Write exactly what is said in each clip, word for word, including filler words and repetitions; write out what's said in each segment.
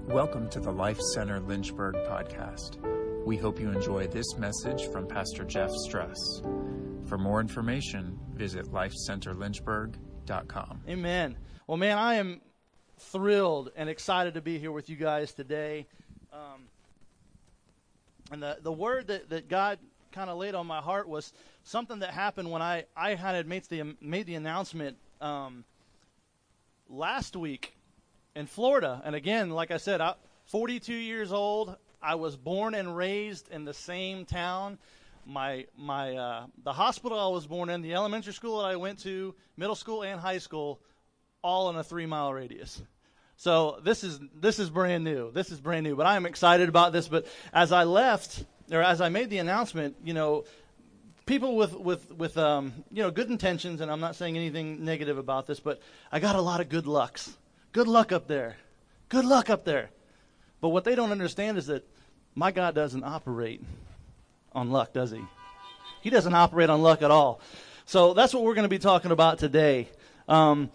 Welcome to the Life Center Lynchburg podcast. We hope you enjoy this message from Pastor Jeff Stress. For more information, visit life center lynchburg dot com. Amen. Well, man, I am thrilled and excited to be here with you guys today. Um, and the, the word that, that God kind of laid on my heart was something that happened when I, I had made the, made the announcement um, last week in Florida. And again, like I said, I'm forty-two years old. I was born and raised in the same town. My my uh, the hospital I was born in, the elementary school that I went to, middle school and high school, all in a three mile radius. So this is this is brand new. This is brand new. But I am excited about this. But as I left, or as I made the announcement, you know, people with with with um you know good intentions, and I'm not saying anything negative about this, but I got a lot of good lucks. Good luck up there. Good luck up there. But what they don't understand is that my God doesn't operate on luck, does he? He doesn't operate on luck at all. So that's what we're going to be talking about today. Um,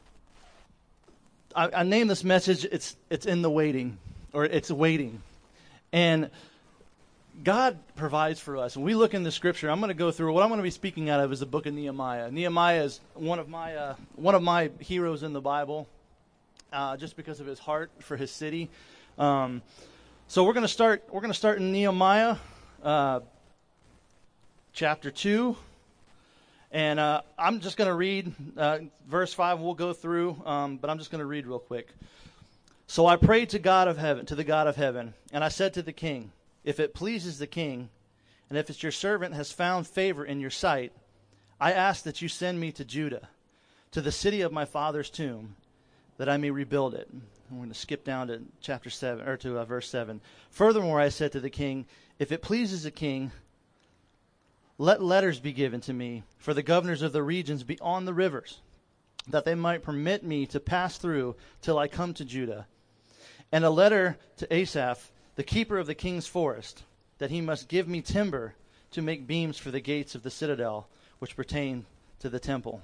I, I named this message, it's it's in the waiting, or it's waiting. And God provides for us. When we look in the scripture, I'm going to go through, what I'm going to be speaking out of is the book of Nehemiah. Nehemiah is one of my uh, one of my heroes in the Bible. Uh, just because of his heart for his city. Um, so we're going to start. We're going to start in Nehemiah, uh, chapter two, and uh, I'm just going to read uh, verse five. We'll go through, um, but I'm just going to read real quick. So I prayed to God of heaven, to the God of heaven, and I said to the king, "If it pleases the king, and if it's your servant has found favor in your sight, I ask that you send me to Judah, to the city of my father's tomb, that I may rebuild it." I'm going to skip down to chapter seven, or to uh, verse seven. Furthermore, I said to the king, "If it pleases the king, let letters be given to me for the governors of the regions beyond the rivers, that they might permit me to pass through till I come to Judah. And a letter to Asaph, the keeper of the king's forest, that he must give me timber to make beams for the gates of the citadel, which pertain to the temple."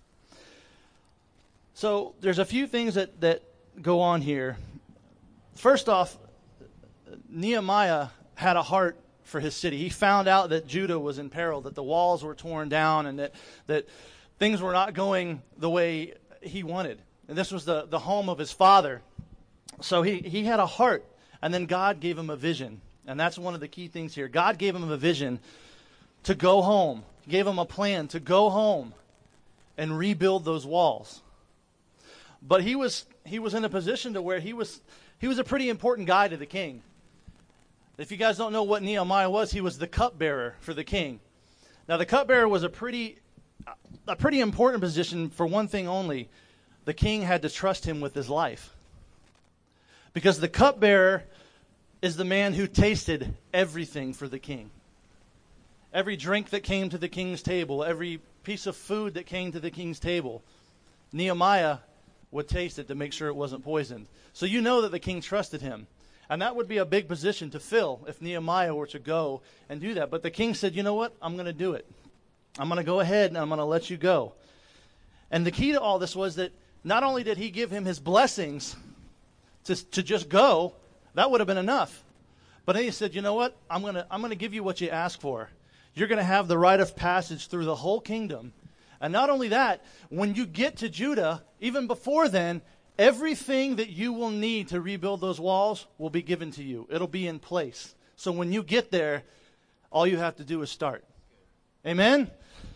So there's a few things that, that go on here. First off, Nehemiah had a heart for his city. He found out that Judah was in peril, that the walls were torn down, and that, that things were not going the way he wanted. And this was the, the home of his father. So he, he had a heart, and then God gave him a vision. And that's one of the key things here. God gave him a vision to go home. He gave him a plan to go home and rebuild those walls. But he was he was in a position to where he was he was a pretty important guy to the king. If you guys don't know what Nehemiah was, he was the cupbearer for the king. Now the cupbearer was a pretty a pretty important position for one thing only. The king had to trust him with his life. Because the cupbearer is the man who tasted everything for the king. Every drink that came to the king's table, every piece of food that came to the king's table, Nehemiah would taste it to make sure it wasn't poisoned. So you know that the king trusted him. And that would be a big position to fill if Nehemiah were to go and do that. But the king said, "You know what? I'm going to do it. I'm going to go ahead and I'm going to let you go." And the key to all this was that not only did he give him his blessings to, to just go, that would have been enough. But then he said, "You know what? I'm going to I'm going to give you what you ask for. You're going to have the right of passage through the whole kingdom. And not only that, when you get to Judah, even before then, everything that you will need to rebuild those walls will be given to you. It'll be in place. So when you get there, all you have to do is start." Amen?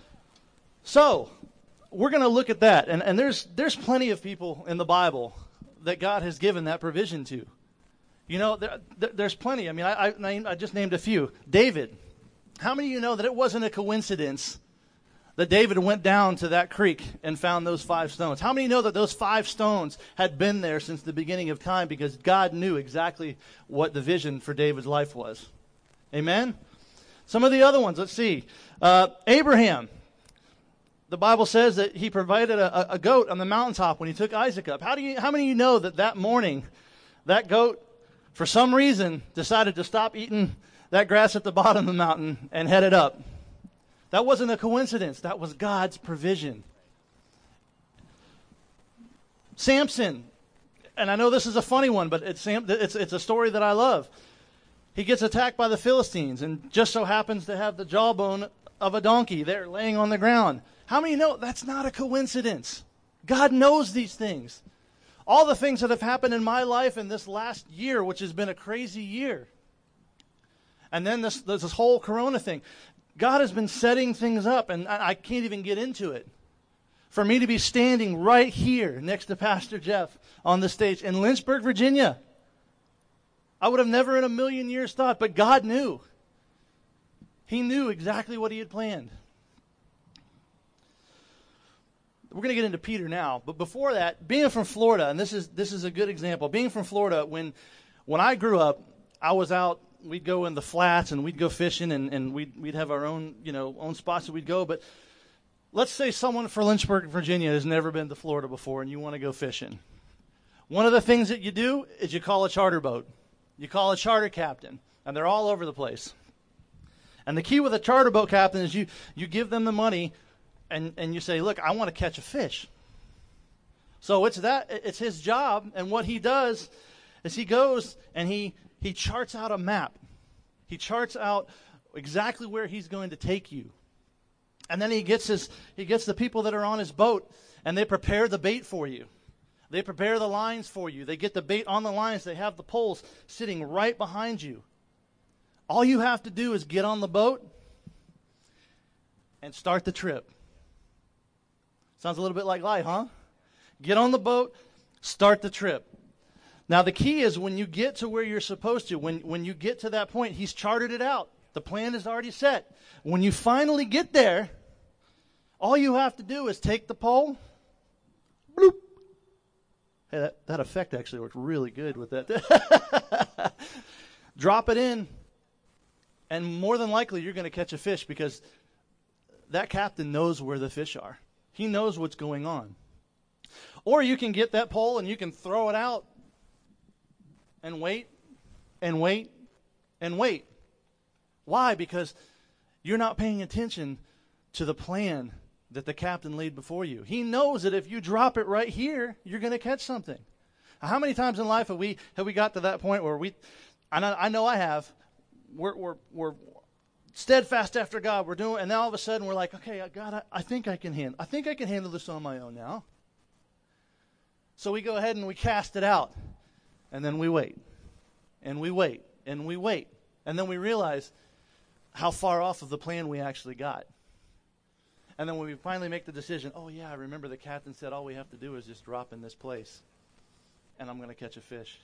So, we're going to look at that. And, and there's there's plenty of people in the Bible that God has given that provision to. You know, there, there, there's plenty. I mean, I, I, I just named a few. David. How many of you know that it wasn't a coincidence that David went down to that creek and found those five stones? How many know that those five stones had been there since the beginning of time because God knew exactly what the vision for David's life was? Amen? Some of the other ones, let's see. Uh, Abraham. The Bible says that he provided a, a goat on the mountaintop when he took Isaac up. How do you? How many of you know that that morning, that goat, for some reason, decided to stop eating that grass at the bottom of the mountain and headed up? That wasn't a coincidence. That was God's provision. Samson, and I know this is a funny one, but it's, it's, it's a story that I love. He gets attacked by the Philistines and just so happens to have the jawbone of a donkey there laying on the ground. How many know that's not a coincidence? God knows these things. All the things that have happened in my life in this last year, which has been a crazy year. And then this, this whole corona thing. God has been setting things up, and I, I can't even get into it. For me to be standing right here next to Pastor Jeff on the stage in Lynchburg, Virginia. I would have never in a million years thought, but God knew. He knew exactly what he had planned. We're going to get into Peter now, but before that, being from Florida, and this is this is a good example. Being from Florida, when when I grew up, I was out. We'd go in the flats and we'd go fishing, and, and we'd we'd have our own you know own spots that we'd go. But let's say someone for Lynchburg, Virginia, has never been to Florida before, and you want to go fishing. One of the things that you do is you call a charter boat. You call a charter captain, and they're all over the place. And the key with a charter boat captain is you you give them the money, and, and you say, look, I want to catch a fish. So it's that it's his job, and what he does is he goes and he he charts out a map. He charts out exactly where he's going to take you. And then he gets his he gets the people that are on his boat, and they prepare the bait for you. They prepare the lines for you. They get the bait on the lines. They have the poles sitting right behind you. All you have to do is get on the boat and start the trip. Sounds a little bit like life, huh? Get on the boat, start the trip. Now the key is when you get to where you're supposed to, when, when you get to that point, he's charted it out. The plan is already set. When you finally get there, all you have to do is take the pole, bloop. Hey, that, that effect actually worked really good with that. Drop it in, and more than likely you're going to catch a fish because that captain knows where the fish are. He knows what's going on. Or you can get that pole and you can throw it out and wait and wait and wait. Why? Because you're not paying attention to the plan that the captain laid before you. He knows that if you drop it right here, you're going to catch something. How many times in life have we have we got to that point where we, I know I, know I have, we're, we're, we're steadfast after God, we're doing, and then all of a sudden we're like, okay, God, I, I think I can handle, I think I can handle this on my own now. So we go ahead and we cast it out, and then we wait, and we wait, and we wait, and then we realize how far off of the plan we actually got. And then when we finally make the decision, oh yeah, I remember the captain said all we have to do is just drop in this place, and I'm going to catch a fish.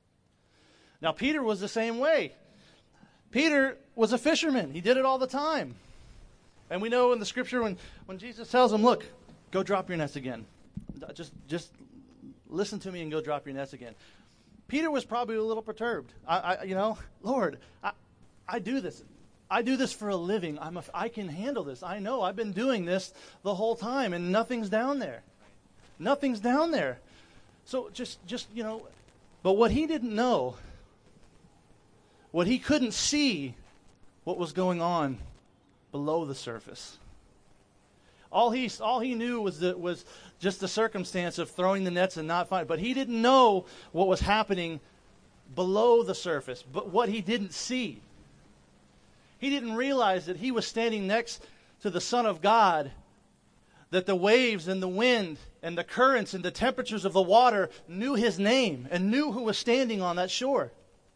Now Peter was the same way. Peter was a fisherman. He did it all the time. And we know in the scripture when, when Jesus tells him, look, go drop your nets again. Just, just listen to me and go drop your nets again. Peter was probably a little perturbed. I, I you know, Lord, I, I do this. I do this for a living. I'm a, I can handle this. I know. I've been doing this the whole time, and nothing's down there. Nothing's down there. So just, just you know, but what he didn't know, what he couldn't see, what was going on below the surface. All he, all he knew was that was just the circumstance of throwing the nets and not finding. But he didn't know what was happening below the surface. But what he didn't see. He didn't realize that he was standing next to the Son of God, that the waves and the wind and the currents and the temperatures of the water knew his name and knew who was standing on that shore.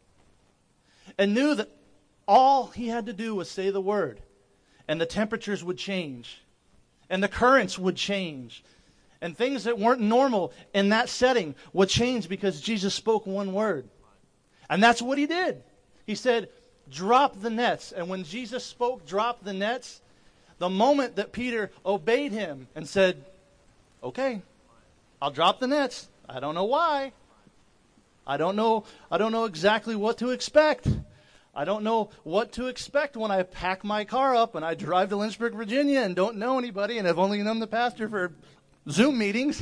And knew that all he had to do was say the word, and the temperatures would change, and the currents would change, and things that weren't normal in that setting would change because Jesus spoke one word. And that's what he did. He said, drop the nets. And when Jesus spoke, drop the nets, the moment that Peter obeyed him and said, okay, I'll drop the nets. I don't know why. I don't know, I don't know exactly what to expect. I don't know what to expect when I pack my car up and I drive to Lynchburg, Virginia and don't know anybody and have only known the pastor for Zoom meetings.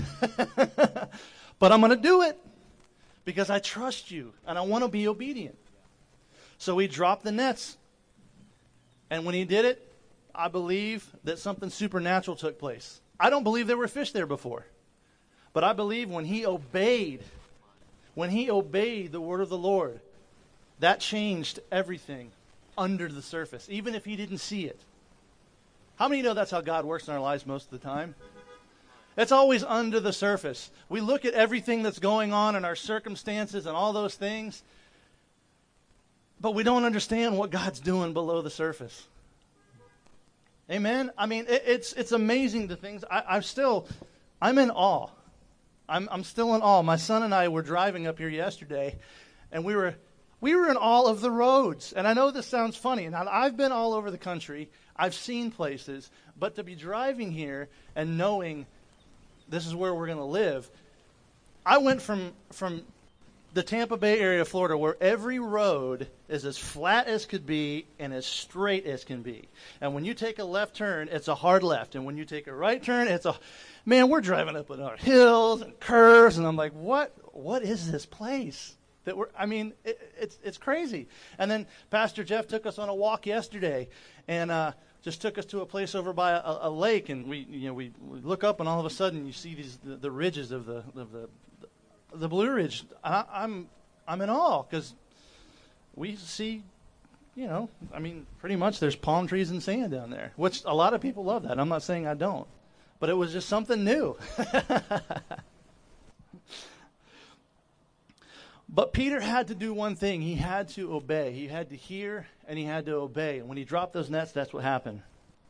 But I'm going to do it because I trust you and I want to be obedient. So he dropped the nets. And when he did it, I believe that something supernatural took place. I don't believe there were fish there before. But I believe when he obeyed When he obeyed the word of the Lord, that changed everything under the surface, even if he didn't see it. How many know that's how God works in our lives most of the time? It's always under the surface. We look at everything that's going on in our circumstances and all those things, but we don't understand what God's doing below the surface. Amen? I mean, it, it's it's amazing the things. I, I'm still, I'm in awe. I'm I'm still in awe. My son and I were driving up here yesterday, and we were we were in awe of the roads. And I know this sounds funny. And I've been all over the country. I've seen places. But to be driving here and knowing this is where we're going to live, I went from from the Tampa Bay area of Florida, where every road is as flat as could be and as straight as can be. And when you take a left turn, it's a hard left. And when you take a right turn, it's a, man, we're driving up on our hills and curves. And I'm like, what, what is this place? That we're, I mean, it, it's it's crazy. And then Pastor Jeff took us on a walk yesterday, and uh, just took us to a place over by a, a lake. And we, you know, we, we look up, and all of a sudden you see these the, the ridges of the of the the Blue Ridge. I, I'm I'm in awe because we see, you know, I mean, pretty much there's palm trees and sand down there, which a lot of people love that. I'm not saying I don't, but it was just something new. But Peter had to do one thing. He had to obey. He had to hear and he had to obey. And when he dropped those nets, that's what happened.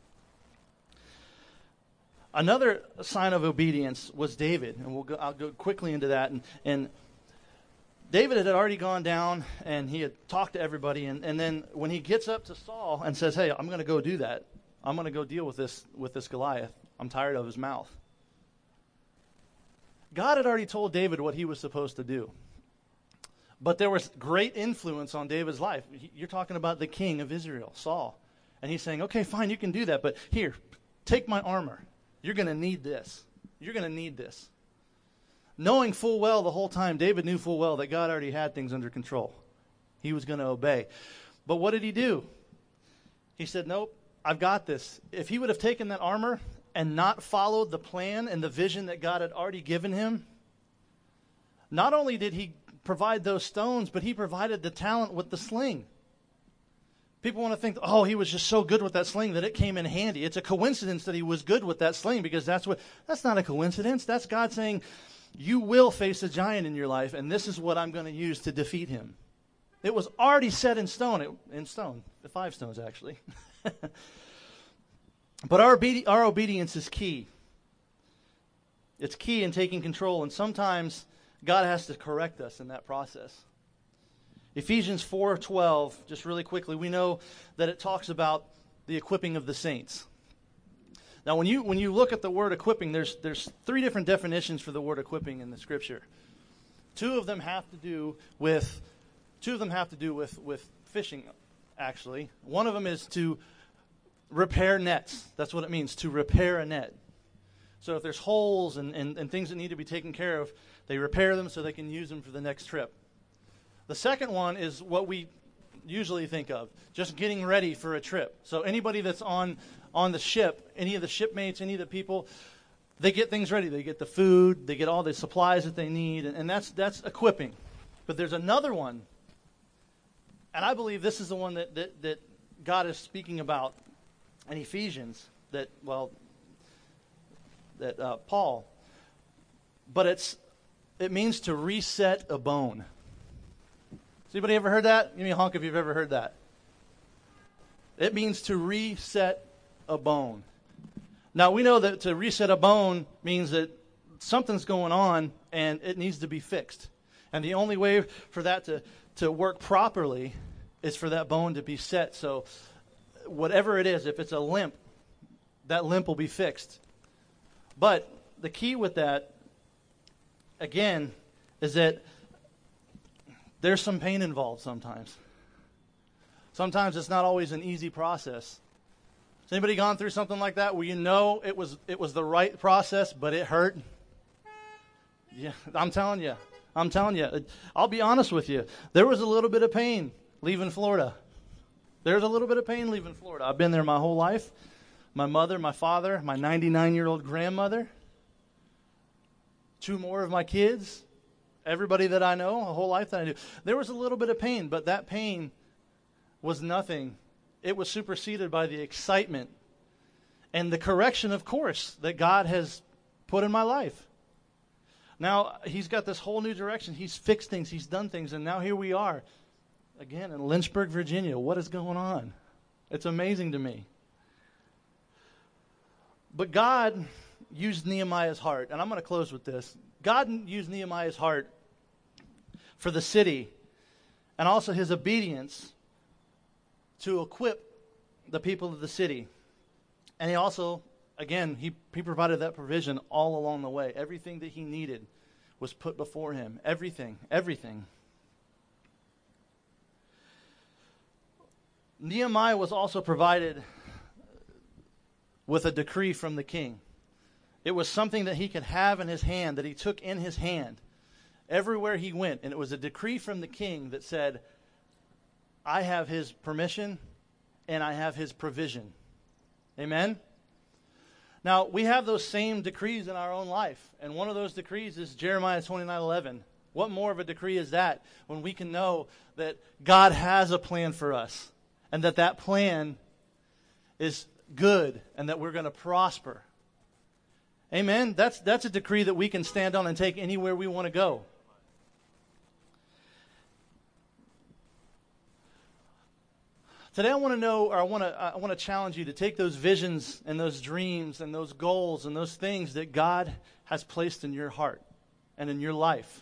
Another sign of obedience was David, and we'll go, I'll go quickly into that. And, and David had already gone down, and he had talked to everybody. And, and then when he gets up to Saul and says, "Hey, I'm going to go do that. I'm going to go deal with this with this Goliath. I'm tired of his mouth." God had already told David what he was supposed to do. But there was great influence on David's life. You're talking about the king of Israel, Saul. And he's saying, "Okay, fine, you can do that, but here, take my armor. You're going to need this. You're going to need this." Knowing full well the whole time, David knew full well that God already had things under control. He was going to obey. But what did he do? He said, "Nope, I've got this." If he would have taken that armor and not followed the plan and the vision that God had already given him, not only did he provide those stones, but he provided the talent with the sling. People want to think, oh, he was just so good with that sling that it came in handy. It's a coincidence that he was good with that sling, because that's what, that's not a coincidence. That's God saying, you will face a giant in your life, and this is what I'm going to use to defeat him. It was already set in stone, it, in stone, the five stones actually. But our, obedi- our obedience is key. It's key in taking control, and sometimes God has to correct us in that process. Ephesians four twelve, just really quickly, we know that it talks about the equipping of the saints. Now, when you when you look at the word equipping, there's there's three different definitions for the word equipping in the Scripture. Two of them have to do with two of them have to do with with fishing, actually. One of them is to repair nets. That's what it means, to repair a net. So if there's holes and, and, and things that need to be taken care of, they repair them so they can use them for the next trip. The second one is what we usually think of, just getting ready for a trip. So anybody that's on on the ship, any of the shipmates, any of the people, they get things ready. They get the food, they get all the supplies that they need, and, and that's that's equipping. But there's another one, and I believe this is the one that, that, that God is speaking about in Ephesians, that, well, that uh, Paul, but it's it means to reset a bone. Has anybody ever heard that? Give me a honk if you've ever heard that. It means to reset a bone. Now, we know that to reset a bone means that something's going on and it needs to be fixed. And the only way for that to, to work properly is for that bone to be set. So whatever it is, if it's a limp, that limp will be fixed. But the key with that, again, is that there's some pain involved sometimes. Sometimes it's not always an easy process. Has anybody gone through something like that where you know it was it was the right process, but it hurt? Yeah, I'm telling you. I'm telling you. I'll be honest with you. There was a little bit of pain leaving Florida. There's a little bit of pain leaving Florida. I've been there my whole life. My mother, my father, my ninety-nine-year-old grandmother, two more of my kids. everybody that I know, a whole life that I knew. There was a little bit of pain, but that pain was nothing. It was superseded by the excitement and the correction, of course, that God has put in my life. Now, he's got this whole new direction. He's fixed things. He's done things. And now here we are, again, in Lynchburg, Virginia. What is going on? It's amazing to me. But God used Nehemiah's heart. And I'm going to close with this. God used Nehemiah's heart for the city and also his obedience to equip the people of the city. And he also, again, he, he provided that provision all along the way. Everything that he needed was put before him. Everything, everything. Nehemiah was also provided with a decree from the king. It was something that he could have in his hand, that he took in his hand everywhere he went. And it was a decree from the king that said, I have his permission and I have his provision. Amen? Now, we have those same decrees in our own life. And one of those decrees is Jeremiah twenty-nine eleven. What more of a decree is that when we can know that God has a plan for us and that that plan is good and that we're going to prosper. Amen? That's, that's a decree that we can stand on and take anywhere we want to go. Today I want to know, or I want to I want to challenge you to take those visions and those dreams and those goals and those things that God has placed in your heart and in your life.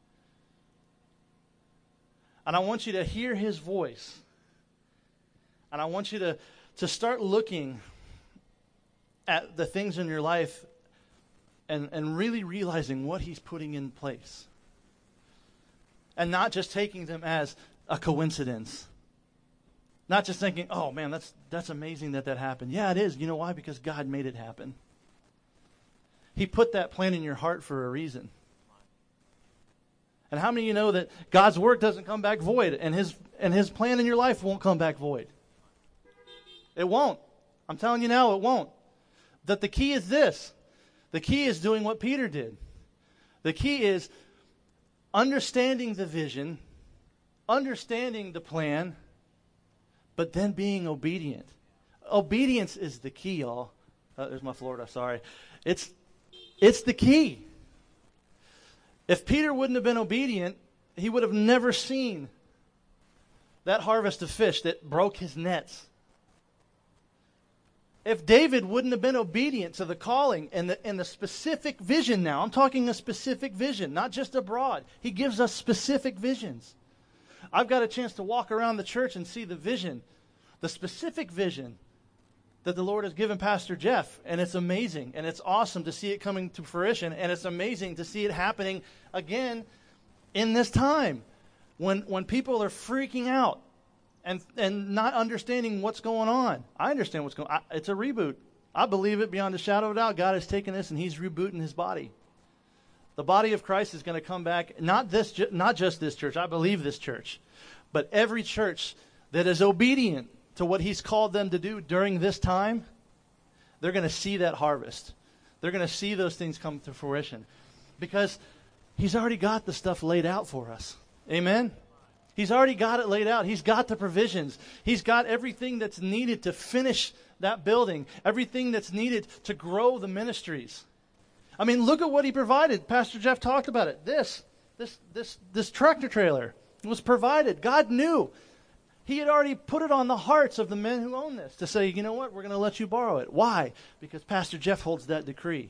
And I want you to hear his voice. And I want you to, to start looking at the things in your life and, and really realizing what he's putting in place. And not just taking them as a coincidence. Not just thinking, oh man, that's that's amazing that that happened. Yeah, it is. You know why? Because God made it happen. He put that plan in your heart for a reason. And how many of you know that God's work doesn't come back void, and his and his plan in your life won't come back void? It won't. I'm telling you now, it won't. That the key is this. The key is doing what Peter did. The key is understanding the vision, understanding the plan, but then being obedient. Obedience is the key, y'all. Uh, there's my Florida, sorry. It's, it's the key. If Peter wouldn't have been obedient, he would have never seen that harvest of fish that broke his nets. If David wouldn't have been obedient to the calling and the, and the specific vision now, I'm talking a specific vision, not just a broad. He gives us specific visions. I've got a chance to walk around the church and see the vision, the specific vision that the Lord has given Pastor Jeff. And it's amazing. And it's awesome to see it coming to fruition. And it's amazing to see it happening again in this time when, when people are freaking out and, and not understanding what's going on. I understand what's going on. It's a reboot. I believe it beyond a shadow of a doubt. God has taken this and he's rebooting his body. The body of Christ is going to come back, not this, not just this church. I believe this church. But every church that is obedient to what he's called them to do during this time, they're going to see that harvest. They're going to see those things come to fruition. Because he's already got the stuff laid out for us. Amen? He's already got it laid out. He's got the provisions. He's got everything that's needed to finish that building. Everything that's needed to grow the ministries. I mean, look at what he provided. Pastor Jeff talked about it. This, this, this, this tractor trailer was provided. God knew. He had already put it on the hearts of the men who own this to say, you know what, we're going to let you borrow it. Why? Because Pastor Jeff holds that decree.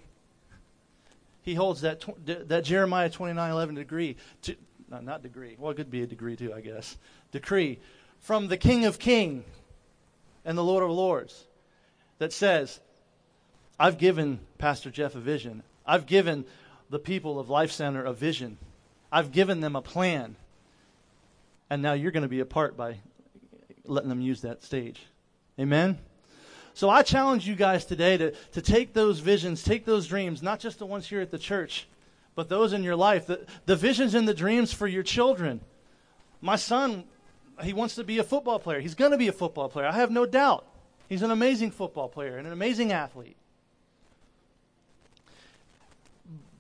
He holds that tw- that Jeremiah twenty-nine eleven degree. To, no, not degree. Well, it could be a degree too, I guess. Decree from the King of Kings and the Lord of Lords that says, I've given Pastor Jeff a vision. I've given the people of Life Center a vision. I've given them a plan. And now you're going to be a part by letting them use that stage. Amen? So I challenge you guys today to, to take those visions, take those dreams, not just the ones here at the church, but those in your life. The, the visions and the dreams for your children. My son, he wants to be a football player. He's going to be a football player. I have no doubt. He's an amazing football player and an amazing athlete.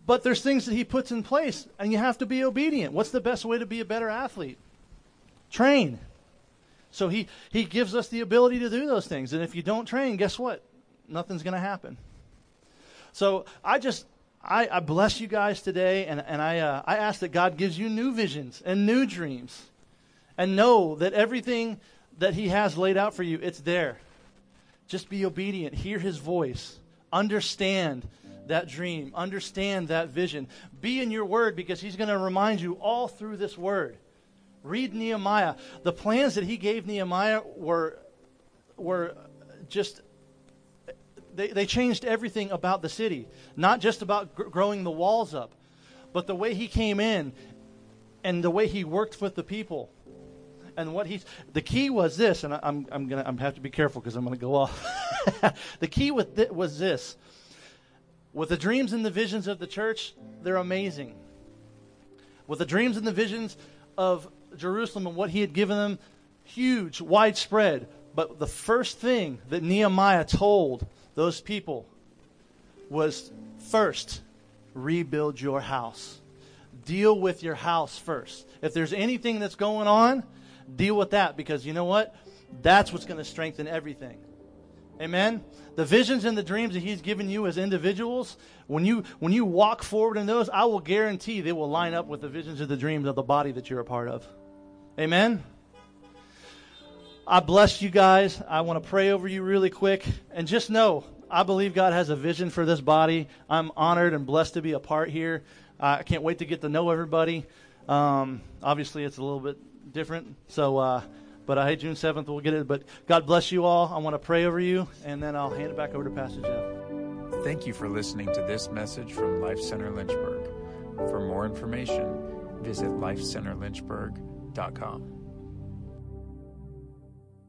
But there's things that he puts in place, and you have to be obedient. What's the best way to be a better athlete? Train. So he, he gives us the ability to do those things. And if you don't train, guess what? Nothing's going to happen. So I just, I, I bless you guys today, and, and I, uh, I ask that God gives you new visions and new dreams. And know that everything that he has laid out for you, it's there. Just be obedient. Hear his voice. Understand that dream. Understand that vision. Be in your word, because he's going to remind you all through this word. Read Nehemiah. The plans that he gave Nehemiah were were just, they, they changed everything about the city. Not just about gr- growing the walls up, but the way he came in and the way he worked with the people. And what he's, the key was this, and I, I'm I'm gonna I'm have to be careful because I'm gonna go off. The key with th- was this. With the dreams and the visions of the church, they're amazing. With the dreams and the visions of Jerusalem and what he had given them, huge, widespread. But the first thing that Nehemiah told those people was, first, rebuild your house. Deal with your house first. If there's anything that's going on, deal with that, because you know what? That's what's going to strengthen everything. Amen? The visions and the dreams that he's given you as individuals, when you when you walk forward in those, I will guarantee they will line up with the visions and the dreams of the body that you're a part of. Amen? I bless you guys. I want to pray over you really quick. And just know, I believe God has a vision for this body. I'm honored and blessed to be a part here. Uh, I can't wait to get to know everybody. Um, obviously, it's a little bit different. So, uh, but I hate June seventh. We'll get it. But God bless you all. I want to pray over you, and then I'll hand it back over to Pastor Jeff. Thank you for listening to this message from Life Center Lynchburg. For more information, visit life center lynchburg dot com.